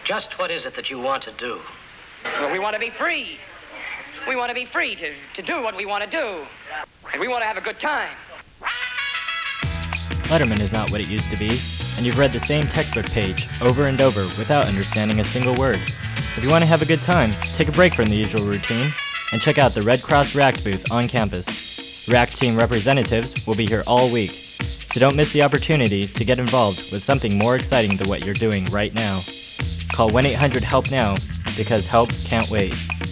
Just what is it that you want to do? Well, we want to be free. We want to be free to do what we want to do. And we want to have a good time. Letterman is not what it used to be, and you've read the same textbook page over and over without understanding a single word. If you want to have a good time, take a break from the usual routine and check out the Red Cross React booth on campus. React team representatives will be here all week, so don't miss the opportunity to get involved with something more exciting than what you're doing right now. Call 1-800-HELP NOW because help can't wait.